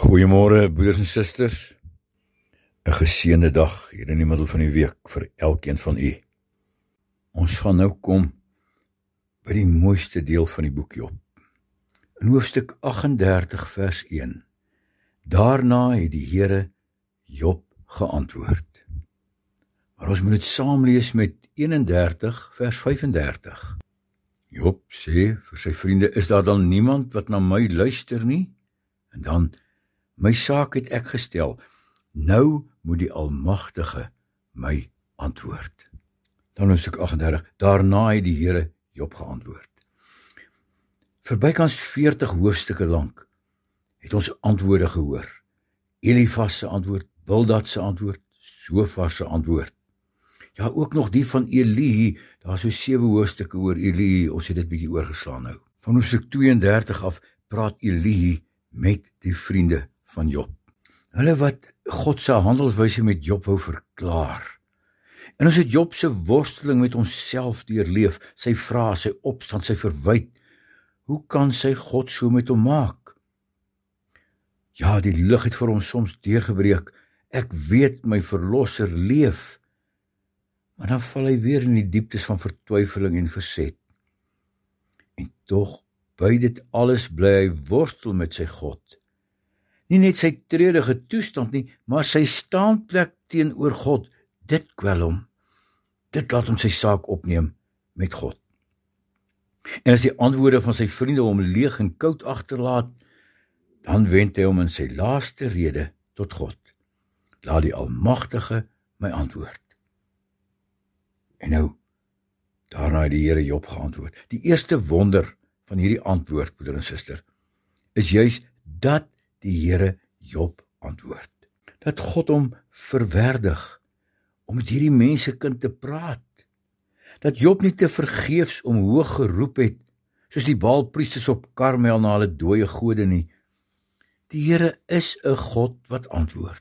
Goeiemôre broeders en susters. 'n Geseënde dag hier in die middel van die week vir elkeen van u. Ons gaan nou kom by die mooiste deel van die boek Job. In hoofstuk 38 vers 1. Daarna het die Here Job geantwoord. Maar ons moet dit saam lees met 31 vers 35. Job sê vir sy vriende, is daar dan niemand wat na my luister nie? En dan, my saak het ek gestel, nou moet die Almagtige my antwoord. Dan hoofstuk 38, daarna het die Here Job geantwoord. Vir bykans 40 hoofstukke lank het ons antwoorde gehoor. Elifas se antwoord, Bildad se antwoord, Sofar se antwoord. Ja, ook nog die van Elihu, daar so 7 hoofstukke oor Elihu, ons het dit bietjie oorgeslaan nou. Van hoofstuk 32 af praat Elihu met die vriende van Job. Hulle wat God se handelswyse met Job wou verklaar. En ons het Job se worsteling met onsself deurleef, sy vrae, sy opstand, sy verwyte. Hoe kan sy God so met hom maak? Ja, die lig het vir hom soms deurgebreek. Ek weet my verlosser leef. Maar dan val hy weer in die dieptes van vertwyfeling en verzet. En tog, by dit alles bly hy worstel met sy God. Nie net sy treurige toestand nie, maar sy staanplek teenoor God, dit kwel hom. Dit laat hom sy saak opneem met God. En as die antwoorde van sy vriende hom leeg en koud agterlaat, dan wend hy hom in sy laaste rede tot God. Laat die Almagtige my antwoord. En nou, daarna het die Here Job geantwoord. Die eerste wonder van hierdie antwoord, broeder en suster, is juis dat die Here Job antwoord. Dat God hom verwerdig om met hierdie mensekind te praat. Dat Job nie te vergeefs om hoog geroep het, soos die Baalpriesters op Karmel na hulle dooie gode nie. Die Here is 'n God wat antwoord.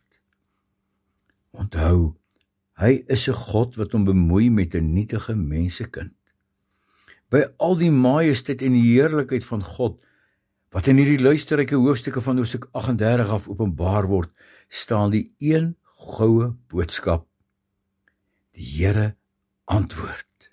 Onthou, hy is 'n God wat hom bemoei met 'n nietige mensekind. By al die majesteit en die heerlikheid van God, wat in hierdie luisterryke hoofstukke van hoofstuk 38 af openbaar word, staan die een goue boodskap. Die Here antwoord.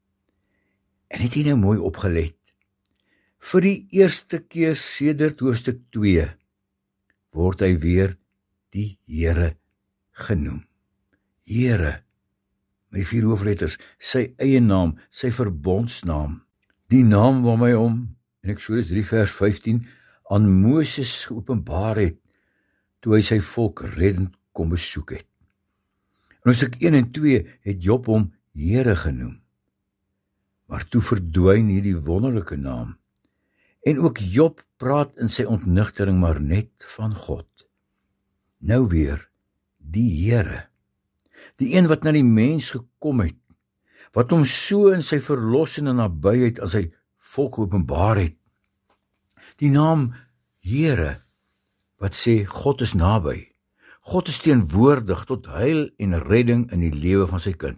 En het jy nou mooi opgelet? Vir die eerste keer sedert hoofstuk 2 word hy weer die Here genoem. Here, met die 4 hoofletters, sy eie naam, sy verbondsnaam, die naam waarmee hy hom, in Eksodus 3 vers 15, aan Moses geopenbaar het, toe hy sy volk reddend kom besoek het. In hoofstuk 1 en 2 het Job hom Here genoem, maar toe verdwyn hierdie wonderlike naam, en ook Job praat in sy ontnigtering maar net van God. Nou weer, die Here, die een wat na die mens gekom het, wat hom so in sy verlossende nabyheid aan sy volk openbaar het. Die naam Here, wat sê God is naby. God is teenwoordig tot heil en redding in die lewe van sy kind.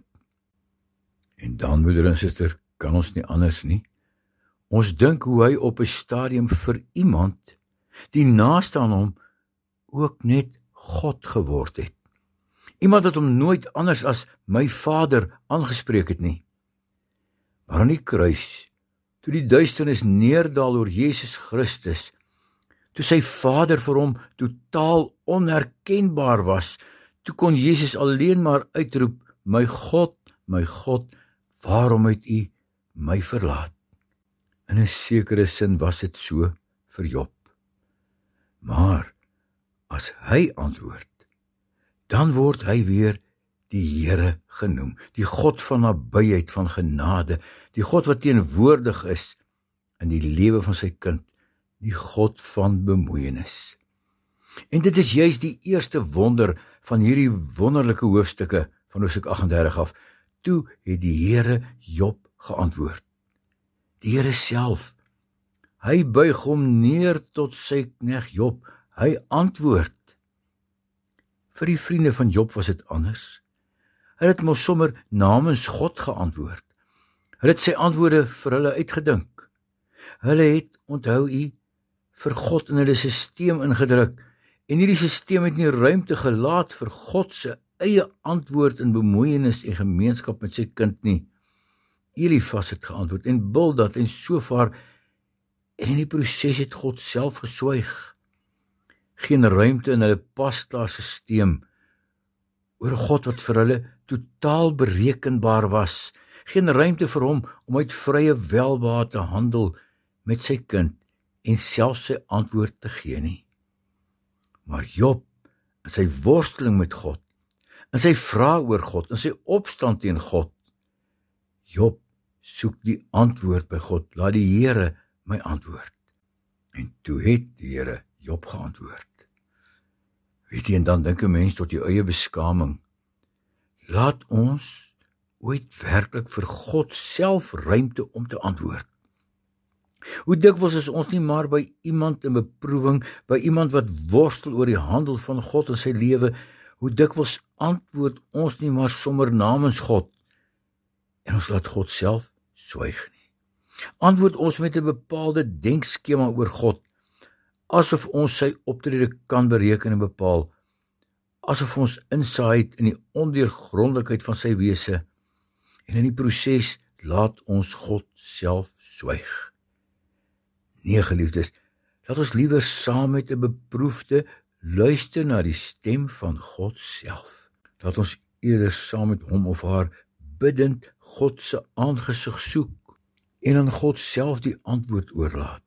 En dan, broeder en suster, kan ons nie anders nie. Ons dink hoe hy op 'n stadium vir iemand, die naaste aan hom, ook net God geword het. Iemand wat hom nooit anders as my Vader aangespreek het nie. Maar aan die kruis, toe die duisternis neerdal oor Jesus Christus, toe sy Vader vir hom totaal onherkenbaar was, toe kon Jesus alleen maar uitroep, my God, waarom het U my verlaat? In 'n sekere sin was dit so vir Job. Maar as hy antwoord, dan word hy weer die Here genoem, die God van nabyheid, van genade, die God wat teenwoordig is in die lewe van sy kind, die God van bemoeienis. En dit is juis die eerste wonder van hierdie wonderlike hoofstukke van hoofstuk 38 af. Toe het die Here Job geantwoord. Die Here self, hy buig hom neer tot sy knegt Job, hy antwoord. Vir die vriende van Job was dit anders. Hy het mos sommer namens God geantwoord. Hy het sy antwoorde vir hulle uitgedink. Hulle het, onthou u, vir God in hulle sisteem ingedruk En hierdie stelsel het nie ruimte gelaat vir God se eie antwoord in bemoeienis en gemeenskap met sy kind nie. Elifas het geantwoord en Bildad en Sofar, en in die proses het God self geswyg. Geen ruimte in hulle pasta-sisteem oor 'n God wat vir hulle totaal berekenbaar was. Geen ruimte vir hom om uit vrye welbehae te handel met sy kind en selfs sy antwoord te gee nie. Maar Job, in sy worsteling met God, in sy vrae oor God, in sy opstand teen God, Job soek die antwoord by God. Laat die Here my antwoord. En toe het die Here Job geantwoord. Weet jy, en dan dink 'n mens tot jou eie beskaming. Laat ons ooit werklik vir God self ruimte om te antwoord. Hoe dikwels is ons nie maar by iemand in beproewing, by iemand wat worstel oor die handel van God in sy lewe, hoe dikwels antwoord ons nie maar sommer namens God, en ons laat God self swyg nie. Antwoord ons met 'n bepaalde denkskema oor God, asof ons sy optrede kan bereken en bepaal, asof ons insaai het in die ondeurgrondelikheid van sy wese, en in die proses laat ons God self swyg. Nee, geliefdes, laat ons liewer saam met 'n beproefde luister na die stem van God self. Laat ons eerder saam met hom of haar biddend God se aangesig soek en aan God self die antwoord oorlaat.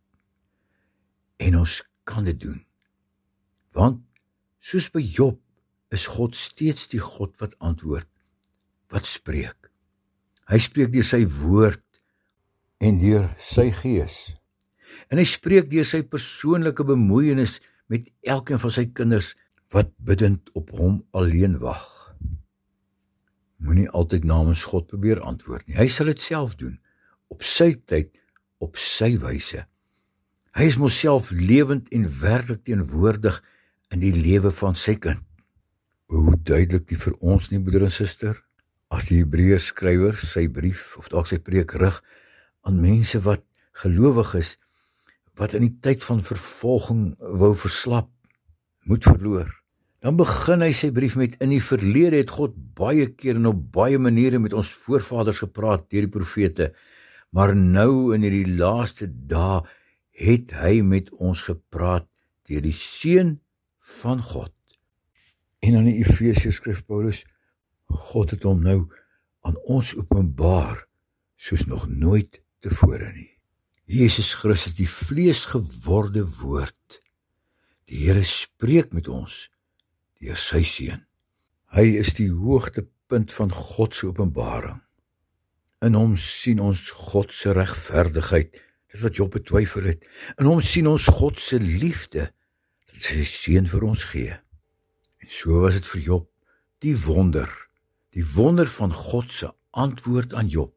En ons kan dit doen. Want soos by Job is God steeds die God wat antwoord, wat spreek. Hy spreek deur sy woord en deur sy gees. En hy spreek deur sy persoonlike bemoeienis met elkeen van sy kinders wat biddend op hom alleen wag. Moenie altyd namens God probeer antwoord nie. Hy sal dit self doen, op sy tyd, op sy wyse. Hy is mos self lewend en werklik teenwoordig in die lewe van sy kind. Hoe duidelik die vir ons nie, broeder en suster, as die Hebreërs skrywer sy brief of dalk sy preek rig aan mense wat gelowig is, wat in die tyd van vervolging wou verslap, moed verloor. Dan begin hy sy brief met: in die verlede het God baie keer en op baie maniere met ons voorvaders gepraat deur die profete, maar nou in hierdie laaste dae het hy met ons gepraat deur die Seun van God. En aan die Efesiërs skryf Paulus: God het hom nou aan ons openbaar soos nog nooit tevore nie. Jesus Christus, die vleesgeworde woord. Die Here spreek met ons deur sy Seun. Hy is die hoogtepunt van God se openbaring. In hom sien ons God se regverdigheid, dit wat Job betwyfel het. In hom sien ons God se liefde, dat sy Seun vir ons gee. En so was dit vir Job, die wonder van God se antwoord aan Job,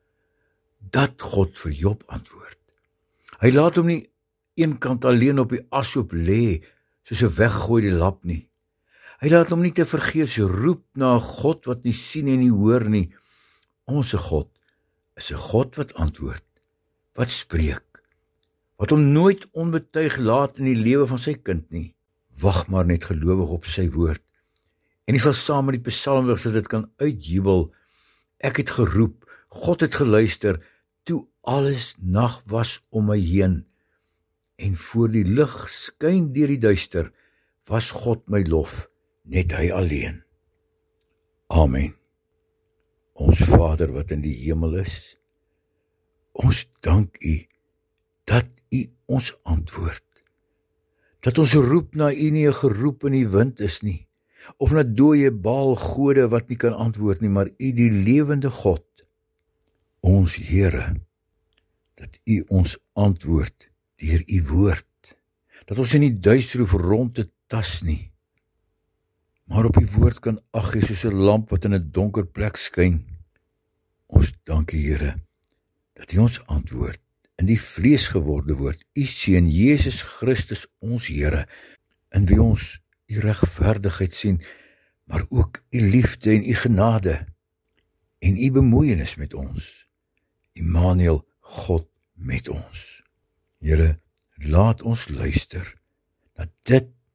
dat God vir Job antwoord. Hy laat hom nie eenkant alleen op die ashoop lê, soos 'n weggegooide lap nie. Hy laat hom nie te vergeefs roep na 'n God wat nie sien en nie hoor nie. Onse God is 'n God wat antwoord, wat spreek, wat hom nooit onbetuig laat in die lewe van sy kind nie. Wag maar net gelowig op sy woord. En jy sal saam met die psalmdigter dit kan uitjubel. Ek het geroep, God het geluister, toe alles nag was om my heen. En voor die lig skyn deur die duister, was God my lof, net hy alleen. Amen. Ons Vader wat in die hemel is, ons dank U, dat U ons antwoord. Dat ons roep na U nie 'n geroep in die wind is nie, of na dooie Baal gode wat nie kan antwoord nie, maar U die lewende God, ons Here, dat U ons antwoord deur U woord, dat ons in die duister hoef rond te tas nie, maar op U woord kan ag gee soos 'n lamp wat in 'n donker plek skyn. Ons dank U, Here, dat U ons antwoord in die vleesgeworde woord, U Seun Jesus Christus ons Here, in wie ons U regverdigheid sien, maar ook U liefde en U genade en U bemoeienis met ons. Immanuel, God met ons. Here, laat ons luister na dit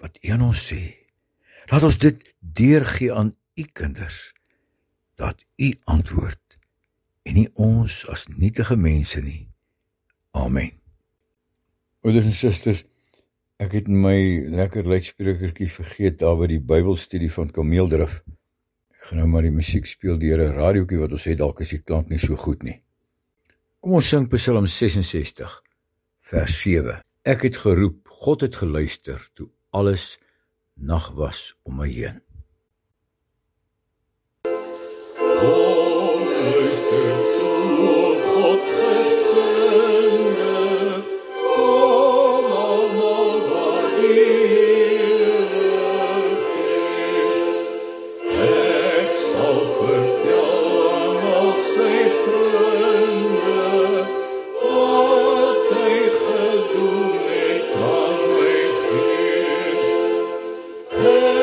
wat U aan ons sê. Laat ons dit deurgee aan U kinders, dat U antwoord, en nie ons as nietige mense nie. Amen. Broeders en susters, ek het my lekker luidsprekertjie vergeet daar by die Bybelstudie van Kameeldrif. Ek gaan nou maar die musiek speel deur 'n radiootjie wat ons het, dalk is die klank nie so goed nie. Kom ons sing Psalm 66, vers 7. Ek het geroep, God het geluister, toe alles nag was om my heen. Kom, luister toe, God gesinne, kom almal wat die Here vrees. Ek sal vertel aan al sy vriende, wat hy gedoen het aan my gees.